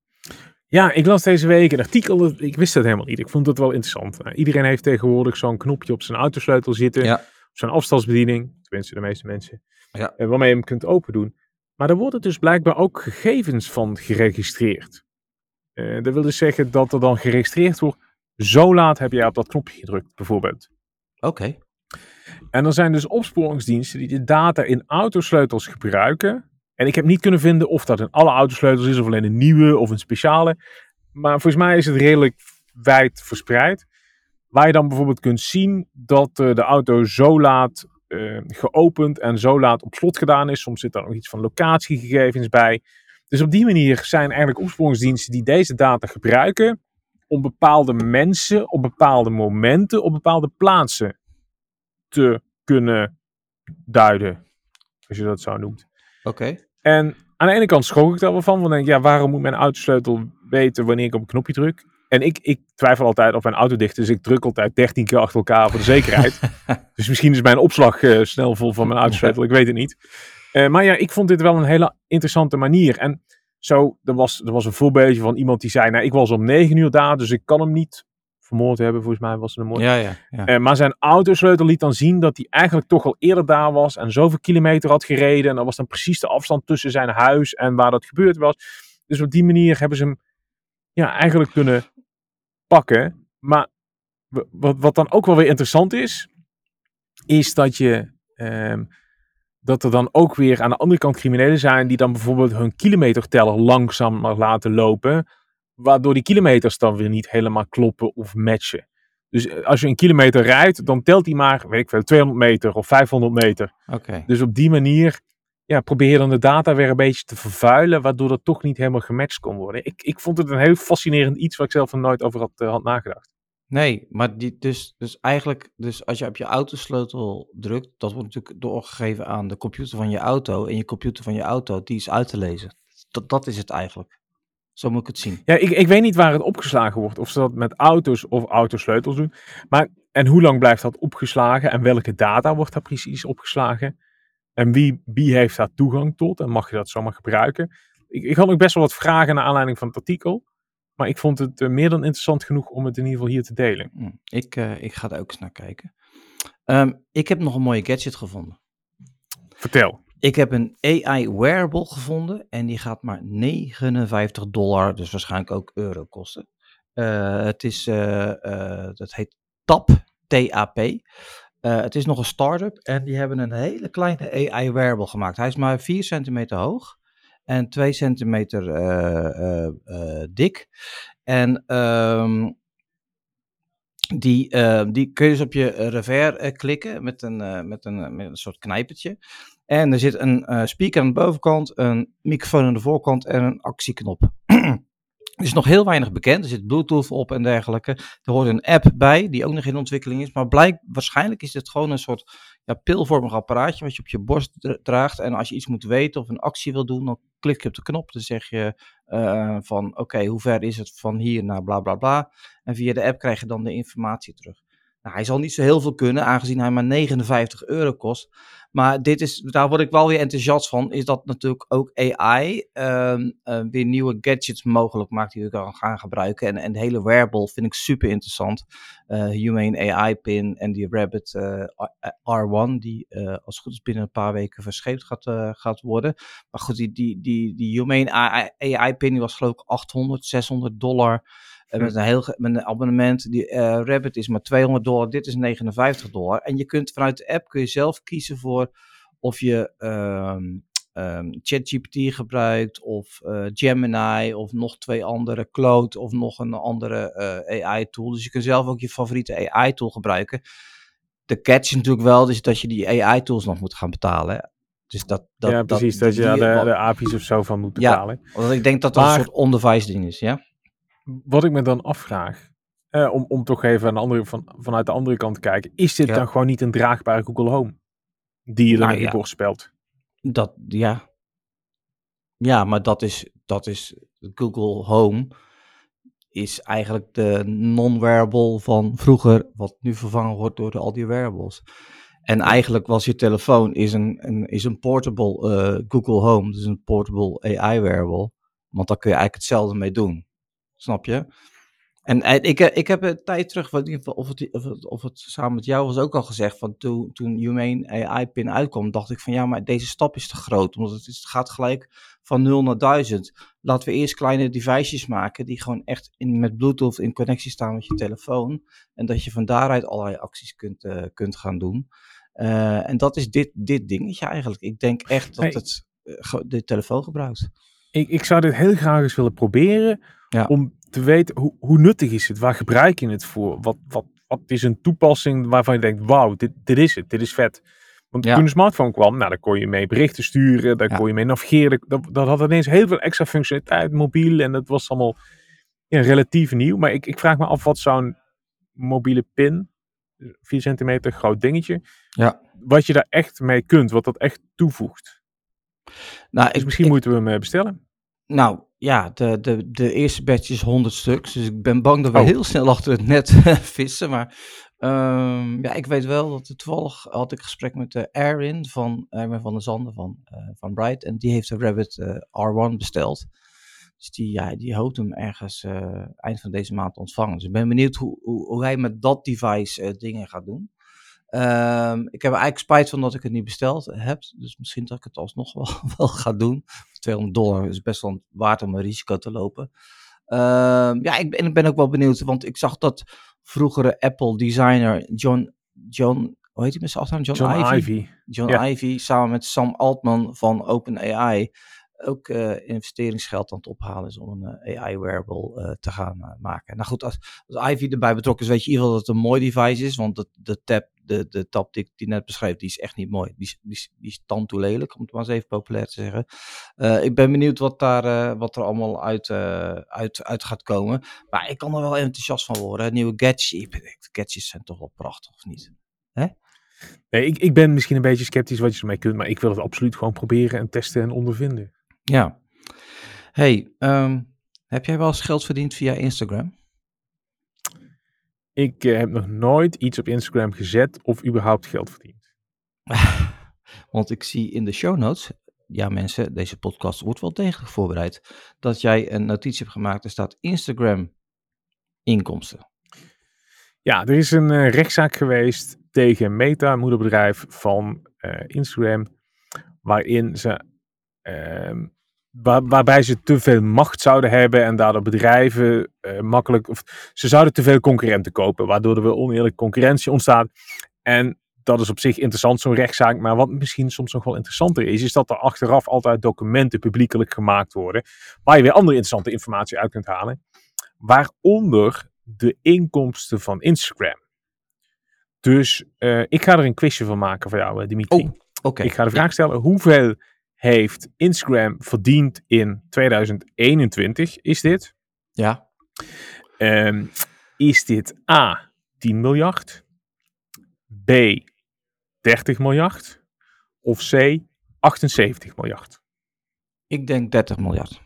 Ja, ik las deze week een artikel, ik wist dat helemaal niet. Ik vond het wel interessant. Nou, iedereen heeft tegenwoordig zo'n knopje op zijn autosleutel zitten. Ja. Op zijn afstandsbediening, tenminste de meeste mensen. Ja. Waarmee je hem kunt open doen. Maar er worden dus blijkbaar ook gegevens van geregistreerd. Uh, dat wil dus zeggen dat er dan geregistreerd wordt. Zo laat heb jij op dat knopje gedrukt, bijvoorbeeld. Oké. Okay. En er zijn dus opsporingsdiensten die de data in autosleutels gebruiken. En ik heb niet kunnen vinden of dat in alle autosleutels is, of alleen een nieuwe of een speciale. Maar volgens mij is het redelijk wijd verspreid. Waar je dan bijvoorbeeld kunt zien dat uh, de auto zo laat uh, geopend en zo laat op slot gedaan is. Soms zit daar nog iets van locatiegegevens bij. Dus op die manier zijn eigenlijk opsporingsdiensten die deze data gebruiken om bepaalde mensen op bepaalde momenten op bepaalde plaatsen te kunnen duiden. Als je dat zo noemt. Oké. Okay. En aan de ene kant schrok ik daar wel van. Want denk ik, ja, waarom moet mijn autosleutel weten wanneer ik op een knopje druk? En ik, ik twijfel altijd of mijn auto dicht is. Dus ik druk altijd dertien keer achter elkaar voor de zekerheid. Dus misschien is mijn opslag uh, snel vol van mijn autosleutel. Ik weet het niet. Uh, maar ja, ik vond dit wel een hele interessante manier. En zo, er was, er was een voorbeeldje van iemand die zei, nou, ik was om negen uur daar, dus ik kan hem niet vermoord hebben. Volgens mij was het een moord. Ja, ja, ja. Uh, maar zijn autosleutel liet dan zien dat hij eigenlijk toch al eerder daar was en zoveel kilometer had gereden. En dat was dan precies de afstand tussen zijn huis en waar dat gebeurd was. Dus op die manier hebben ze hem ja, eigenlijk kunnen pakken. Maar wat, wat dan ook wel weer interessant is, is dat je um, dat er dan ook weer aan de andere kant criminelen zijn die dan bijvoorbeeld hun kilometerteller langzamer laten lopen, waardoor die kilometers dan weer niet helemaal kloppen of matchen. Dus als je een kilometer rijdt, dan telt hij maar, weet ik veel, tweehonderd meter of vijfhonderd meter. Okay. Dus op die manier ja, probeer je dan de data weer een beetje te vervuilen, waardoor dat toch niet helemaal gematcht kon worden. Ik, ik vond het een heel fascinerend iets waar ik zelf nog nooit over had, uh, had nagedacht. Nee, maar die, dus, dus eigenlijk, dus als je op je autosleutel drukt, dat wordt natuurlijk doorgegeven aan de computer van je auto. En je computer van je auto, die is uit te lezen. Dat, dat is het eigenlijk. Zo moet ik het zien. Ja, ik, ik weet niet waar het opgeslagen wordt. Of ze dat met auto's of autosleutels doen. Maar, en hoe lang blijft dat opgeslagen? En welke data wordt daar precies opgeslagen? En wie, wie heeft daar toegang tot? En mag je dat zomaar gebruiken? Ik, ik had ook best wel wat vragen naar aanleiding van het artikel. Maar ik vond het uh, meer dan interessant genoeg om het in ieder geval hier te delen. Hmm, ik, uh, ik ga er ook eens naar kijken. Um, ik heb nog een mooie gadget gevonden. Vertel. Ik heb een A I wearable gevonden en die gaat maar negenenvijftig dollar, dus waarschijnlijk ook euro kosten. Uh, het is, uh, uh, dat heet T A P, T A P. Uh, het is nog een start-up en die hebben een hele kleine A I wearable gemaakt. Hij is maar vier centimeter hoog en twee centimeter uh, uh, uh, dik. En um, die, uh, die kun je dus op je revers uh, klikken met een, uh, met, een, met een soort knijpertje. En er zit een uh, speaker aan de bovenkant, een microfoon aan de voorkant en een actieknop. Er is nog heel weinig bekend. Er zit Bluetooth op en dergelijke. Er hoort een app bij die ook nog in ontwikkeling is. Maar blijk, waarschijnlijk is dit gewoon een soort ja, pilvormig apparaatje wat je op je borst draagt. En als je iets moet weten of een actie wil doen, dan klik je op de knop. Dan zeg je uh, van oké, okay, hoe ver is het van hier naar bla bla bla. En via de app krijg je dan de informatie terug. Nou, hij zal niet zo heel veel kunnen, aangezien hij maar negenenvijftig euro kost. Maar dit is, daar word ik wel weer enthousiast van, is dat natuurlijk ook A I uh, uh, weer nieuwe gadgets mogelijk maakt die we kan gaan gebruiken. En, en de hele wearable vind ik super interessant. Uh, Humane A I-pin en die Rabbit uh, R one, die uh, als het goed is binnen een paar weken verscheept gaat, uh, gaat worden. Maar goed, die, die, die, die Humane A I-pin die was geloof ik achthonderd, zeshonderd dollar. Uh, met, een heel, met een abonnement. Die uh, Rabbit is maar tweehonderd dollar. Dit is negenenvijftig dollar. En je kunt vanuit de app kun je zelf kiezen voor of je um, um, ChatGPT gebruikt of uh, Gemini of nog twee andere, Claude of nog een andere uh, A I-tool. Dus je kunt zelf ook je favoriete A I-tool gebruiken. De catch is natuurlijk wel dus dat je die A I-tools nog moet gaan betalen. Dus dat, dat, ja, precies. Dat, dat je die, de, de A P I's of zo van moet betalen. Ja, want ik denk dat dat maar, een soort on-device ding is, ja. Wat ik me dan afvraag, eh, om, om toch even aan de andere, van, vanuit de andere kant te kijken, is dit ja. dan gewoon niet een draagbare Google Home? Die je dan nou, op je ja. borst spelt? Dat, ja. Ja, maar dat is, dat is, Google Home is eigenlijk de non-wearable van vroeger, wat nu vervangen wordt door de, al die wearables. En eigenlijk was je telefoon is een, een, is een portable uh, Google Home, dus een portable A I wearable, want daar kun je eigenlijk hetzelfde mee doen. Snap je? En, en ik, ik heb een tijd terug, of het, of, het, of het samen met jou was ook al gezegd, van toen, toen Humane A I-pin uitkwam, dacht ik van ja, maar deze stap is te groot, omdat het, is, het gaat gelijk van nul naar duizend. Laten we eerst kleine devices maken die gewoon echt in, met Bluetooth in connectie staan met je telefoon en dat je van daaruit allerlei acties kunt, uh, kunt gaan doen. Uh, en dat is dit, dit dingetje eigenlijk. Ik denk echt dat hey. het uh, de telefoon gebruikt. Ik, ik zou dit heel graag eens willen proberen. Ja. Om te weten hoe, hoe nuttig is het? Waar gebruik je het voor? Wat, wat, wat is een toepassing waarvan je denkt, wauw, dit, dit is het. Dit is vet. Want ja. toen de smartphone kwam, nou, daar kon je mee berichten sturen. Daar ja. kon je mee navigeren. Dat, dat had ineens heel veel extra functionaliteit, mobiel. En dat was allemaal ja, relatief nieuw. Maar ik, ik vraag me af wat zo'n mobiele pin, vier centimeter groot dingetje, ja. wat je daar echt mee kunt. Wat dat echt toevoegt. Nou, dus ik, misschien ik, moeten we hem bestellen. Nou, ja, de, de, de eerste batch is honderd stuks. Dus ik ben bang dat we oh. heel snel achter het net vissen. Maar um, ja, ik weet wel dat het toevallig had ik gesprek met uh, Erin van, Erwin van der Zanden van, uh, van Bright. En die heeft de Rabbit uh, R one besteld. Dus die, ja, die hoopt hem ergens uh, eind van deze maand ontvangen. Dus ik ben benieuwd hoe, hoe, hoe hij met dat device uh, dingen gaat doen. Um, ik heb er eigenlijk spijt van dat ik het niet besteld heb. Dus misschien dat ik het alsnog wel, wel ga doen. tweehonderd dollar is best wel waard om een risico te lopen. Um, ja, ik ben, ik ben ook wel benieuwd. Want ik zag dat vroegere Apple designer John... John hoe heet hij met zijn achternaam? John, John Ivey. Ivey. John ja. Ivey samen met Sam Altman van OpenAI ook uh, investeringsgeld aan het ophalen is om een uh, A I-wearable uh, te gaan uh, maken. Nou goed, als, als Ivy erbij betrokken is, weet je in ieder geval dat het een mooi device is, want de, de tab, de, de tab die ik die net beschreef, die is echt niet mooi. Die, die, die is tandtoe lelijk, om het maar eens even populair te zeggen. Uh, ik ben benieuwd wat, daar, uh, wat er allemaal uit, uh, uit, uit gaat komen. Maar ik kan er wel enthousiast van worden. Nieuwe gadgets, gadgets zijn toch wel prachtig, of niet? Hè? Nee, ik, ik ben misschien een beetje sceptisch wat je ermee kunt, maar ik wil het absoluut gewoon proberen en testen en ondervinden. Ja. Hey, um, heb jij wel eens geld verdiend via Instagram? Ik uh, heb nog nooit iets op Instagram gezet of überhaupt geld verdiend. Want ik zie in de show notes, ja mensen, deze podcast wordt wel degelijk voorbereid, dat jij een notitie hebt gemaakt, er staat Instagram inkomsten. Ja, er is een uh, rechtszaak geweest tegen Meta, moederbedrijf van uh, Instagram, waarin ze, uh, waar, waarbij ze te veel macht zouden hebben en daardoor bedrijven uh, makkelijk, of ze zouden te veel concurrenten kopen, waardoor er weer oneerlijke concurrentie ontstaat. En dat is op zich interessant, zo'n rechtszaak, maar wat misschien soms nog wel interessanter is, is dat er achteraf altijd documenten publiekelijk gemaakt worden, waar je weer andere interessante informatie uit kunt halen, waaronder de inkomsten van Instagram. Dus uh, ik ga er een quizje van maken voor jou, Dimitri. Oh, okay. Ik ga de vraag stellen, hoeveel heeft Instagram verdiend in tweeduizend eenentwintig, is dit? Ja. Um, is dit A, tien miljard, B, dertig miljard of C, achtenzeventig miljard? Ik denk dertig miljard.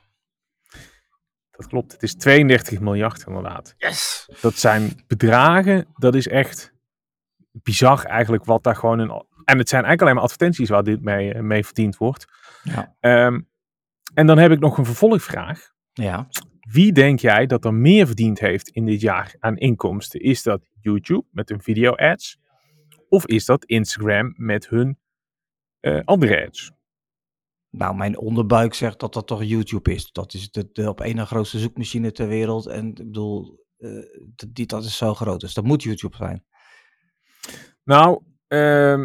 Dat klopt, het is tweeëndertig miljard inderdaad. Yes! Dat zijn bedragen, dat is echt bizar eigenlijk wat daar gewoon... Een, en het zijn eigenlijk alleen maar advertenties waar dit mee, mee verdiend wordt. Ja. Um, en dan heb ik nog een vervolgvraag. Ja. Wie denk jij dat er meer verdiend heeft in dit jaar aan inkomsten? Is dat YouTube met hun video ads? Of is dat Instagram met hun uh, andere ads? Nou, mijn onderbuik zegt dat dat toch YouTube is. Dat is de, de op één na grootste zoekmachine ter wereld. En ik bedoel, uh, die, dat is zo groot. Dus dat moet YouTube zijn. Nou, um,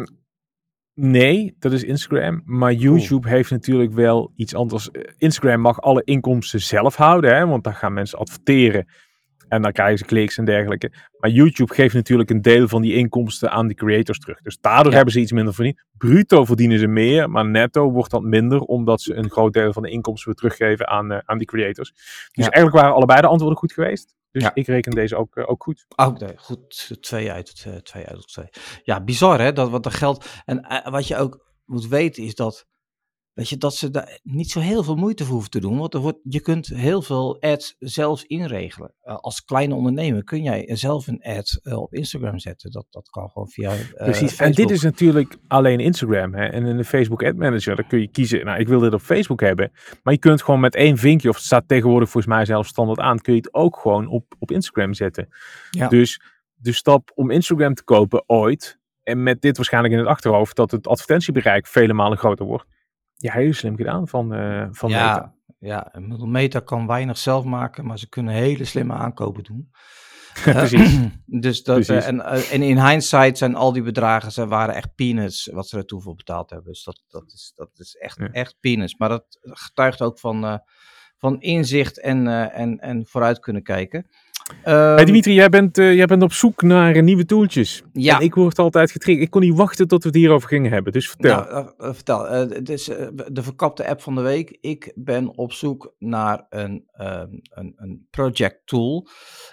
nee, dat is Instagram. Maar YouTube Oeh. heeft natuurlijk wel iets anders. Instagram mag alle inkomsten zelf houden, hè, want daar gaan mensen adverteren. En dan krijgen ze kliks en dergelijke. Maar YouTube geeft natuurlijk een deel van die inkomsten aan de creators terug. Dus daardoor ja. hebben ze iets minder verdiend. Bruto verdienen ze meer, maar netto wordt dat minder. Omdat ze een groot deel van de inkomsten weer teruggeven aan, uh, aan die creators. Dus ja. eigenlijk waren allebei de antwoorden goed geweest. Dus ja. ik reken deze ook, uh, ook goed. Oh, nee, goed. Twee uit, uh, twee uit of twee. Ja, bizar hè, dat wat er geldt. En uh, wat je ook moet weten is dat... Weet je, dat ze daar niet zo heel veel moeite voor hoeven te doen. Want er wordt, je kunt heel veel ads zelf inregelen. Uh, als kleine ondernemer kun jij zelf een ad uh, op Instagram zetten. Dat, dat kan gewoon via uh, Precies, Facebook. En dit is natuurlijk alleen Instagram. Hè? En in de Facebook Ad Manager, dan kun je kiezen. Nou, ik wil dit op Facebook hebben. Maar je kunt gewoon met één vinkje, of het staat tegenwoordig volgens mij zelfs standaard aan, kun je het ook gewoon op, op Instagram zetten. Ja. Dus de stap om Instagram te kopen ooit, en met dit waarschijnlijk in het achterhoofd, dat het advertentiebereik vele malen groter wordt. Ja, heel slim gedaan van, uh, van ja, Meta. Ja, Meta kan weinig zelf maken, maar ze kunnen hele slimme aankopen doen. Precies. Uh, dus dat, Precies. Uh, en, uh, en in hindsight zijn al die bedragen, ze waren echt peanuts wat ze er toen voor betaald hebben. Dus dat, dat, is, dat is echt, ja. echt peanuts. Maar dat getuigt ook van, uh, van inzicht en, uh, en, en vooruit kunnen kijken. Um, hey Dimitri, jij bent, uh, jij bent op zoek naar uh, nieuwe tooltjes. Ja. En ik word altijd getriggerd. Ik kon niet wachten tot we het hierover gingen hebben. Dus vertel. Nou, uh, uh, vertel. Uh, het is uh, de verkapte app van de week. Ik ben op zoek naar een, um, een, een project tool.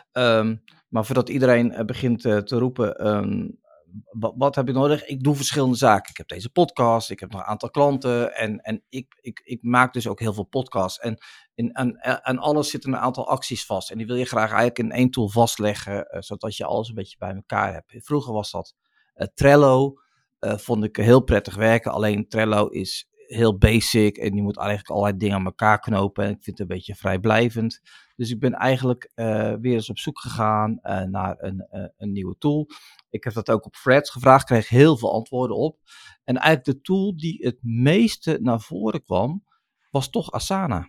Um, maar voordat iedereen uh, begint uh, te roepen... Um, Wat, wat heb ik nodig? Ik doe verschillende zaken. Ik heb deze podcast, ik heb nog een aantal klanten en, en ik, ik, ik maak dus ook heel veel podcasts. En in, aan, aan alles zitten een aantal acties vast. En die wil je graag eigenlijk in één tool vastleggen, uh, zodat je alles een beetje bij elkaar hebt. Vroeger was dat uh, Trello. Uh, vond ik heel prettig werken. Alleen Trello is heel basic en je moet eigenlijk allerlei dingen aan elkaar knopen. En ik vind het een beetje vrijblijvend. Dus ik ben eigenlijk uh, weer eens op zoek gegaan uh, naar een, uh, een nieuwe tool. Ik heb dat ook op Threads gevraagd, kreeg heel veel antwoorden op. En eigenlijk de tool die het meeste naar voren kwam, was toch Asana.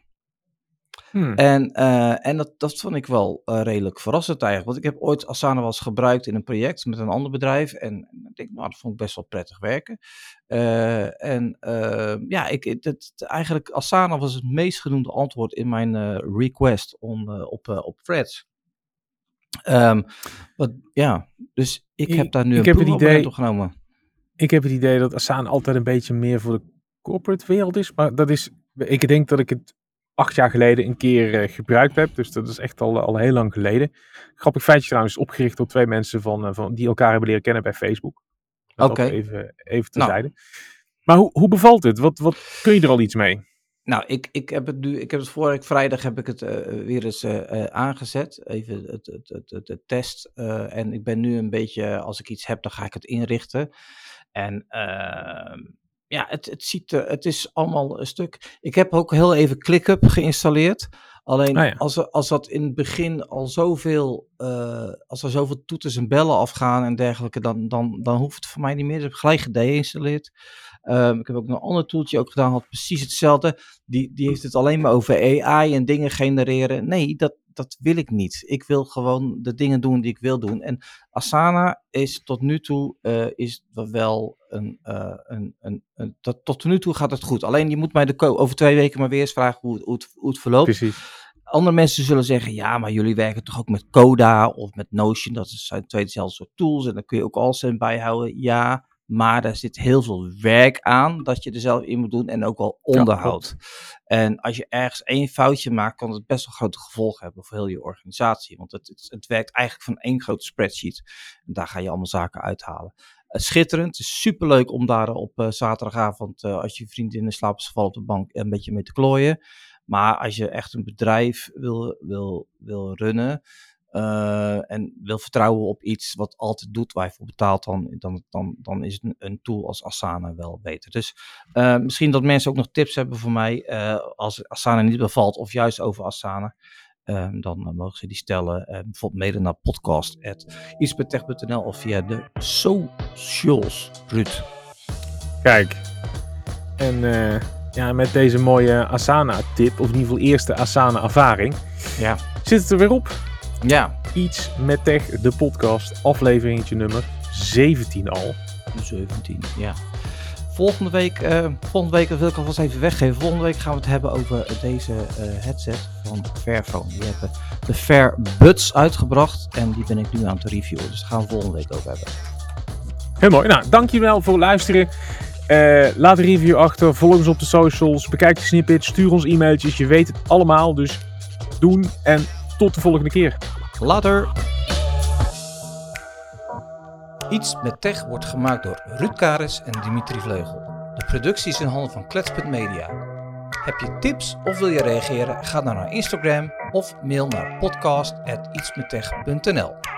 Hmm. En, uh, en dat, dat vond ik wel uh, redelijk verrassend eigenlijk. Want ik heb ooit Asana wel eens gebruikt in een project met een ander bedrijf. En ik denk, nou, dat vond ik best wel prettig werken. Uh, en uh, ja, ik, het, eigenlijk Asana was het meest genoemde antwoord in mijn uh, request on, uh, op, uh, op Threads. Um, wat, ja, dus ik, ik heb daar nu ik een proefabonnement op genomen. Ik heb het idee dat Asana altijd een beetje meer voor de corporate wereld is. Maar dat is, ik denk dat ik het acht jaar geleden een keer uh, gebruikt heb. Dus dat is echt al, al heel lang geleden. Grappig feitje trouwens, opgericht door twee mensen van, uh, van, die elkaar hebben leren kennen bij Facebook. Oké. Okay. Even, even terzijde. Nou. Maar hoe, hoe bevalt het? Wat, wat kun je er al iets mee? Nou, ik, ik heb het nu, ik heb het vorige vrijdag heb ik het uh, weer eens uh, uh, aangezet. Even het, het, het, het, het test. Uh, en ik ben nu een beetje, als ik iets heb, dan ga ik het inrichten. En uh, ja, het, het ziet er, het is allemaal een stuk. Ik heb ook heel even ClickUp geïnstalleerd. Alleen ah, ja. als, als dat in het begin al zoveel, uh, als er zoveel toeters en bellen afgaan en dergelijke, dan, dan, dan hoeft het voor mij niet meer. Dus ik heb gelijk gedeinstalleerd. Um, ik heb ook nog een ander toeltje ook gedaan, had precies hetzelfde. Die, die heeft het alleen maar over A I en dingen genereren. Nee, dat, dat wil ik niet. Ik wil gewoon de dingen doen die ik wil doen. En Asana is tot nu toe uh, is wel een, uh, een, een, een dat, tot nu toe gaat het goed. Alleen je moet mij de ko- over twee weken maar weer eens vragen hoe, hoe, het, hoe het verloopt. Precies. Andere mensen zullen zeggen, ja, maar jullie werken toch ook met Coda of met Notion. Dat zijn twee dezelfde soort tools en daar kun je ook alles in bijhouden. Ja, Maar daar zit heel veel werk aan dat je er zelf in moet doen en ook wel onderhoud. Ja, en als je ergens één foutje maakt, kan het best wel grote gevolgen hebben voor heel je organisatie. Want het, het, het werkt eigenlijk van één grote spreadsheet. En daar ga je allemaal zaken uithalen. Uh, schitterend, het is superleuk om daar op uh, zaterdagavond, uh, als je vriendin in slaap is gevallen op de bank, een beetje mee te klooien. Maar als je echt een bedrijf wil, wil, wil runnen... Uh, en wil vertrouwen op iets wat altijd doet waar je voor betaalt, dan, dan, dan, dan is een, een tool als Asana wel beter. Dus uh, misschien dat mensen ook nog tips hebben voor mij uh, als Asana niet bevalt of juist over Asana. Uh, dan uh, mogen ze die stellen. Uh, bijvoorbeeld mede naar podcast at ietsmettech punt n l of via de socials. Ruud. Kijk, en uh, ja, met deze mooie Asana tip, of in ieder geval eerste Asana ervaring, ja. zit het er weer op. Ja. Iets met Tech, de podcast, afleveringetje nummer zeventien al. zeventien, ja. Volgende week, uh, volgende week wil ik alvast even weggeven. Volgende week gaan we het hebben over deze uh, headset van Fairphone. Die hebben de Fairbuds uitgebracht en die ben ik nu aan het reviewen. Dus daar gaan we volgende week over hebben. Heel mooi. Nou, dankjewel voor het luisteren. Uh, laat een review achter, volg ons op de socials, bekijk de snippets, stuur ons e-mailtjes. Je weet het allemaal, dus doen en tot de volgende keer. Later. Iets met Tech wordt gemaakt door Ruud Karis en Dimitri Vleugel. De productie is in handen van Klets punt media. Heb je tips of wil je reageren? Ga dan naar Instagram of mail naar podcast at ietsmettech punt n l.